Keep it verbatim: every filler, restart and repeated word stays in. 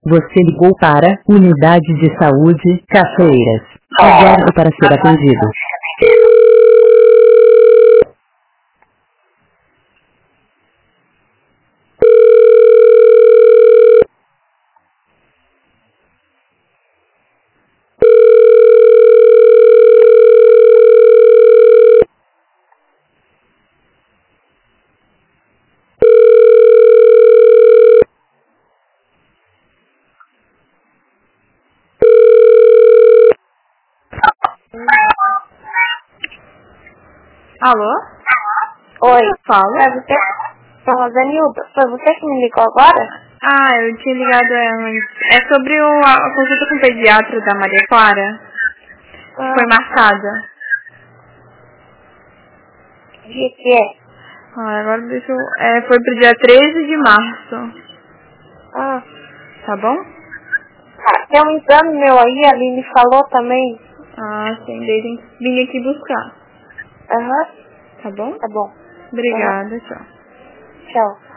Você ligou para Unidade de Saúde Cachoeiras. Aguarde para ser atendido. Alô? Oi. Fala. É você? Sou Rosanilda. Foi você que me ligou agora? Ah, eu tinha ligado antes. É sobre o, a, a consulta com o pediatra da Maria Clara. Ah, Foi marcada. dia que é? Ah, agora deixa eu... É, foi pro dia treze de março. Ah, Tá bom? tá. Tem um exame meu aí, a Aline falou também. Ah, sim. Daí tem que vir aqui buscar. Aham. Tá bom? Tá bom. Obrigada, tchau. Tchau.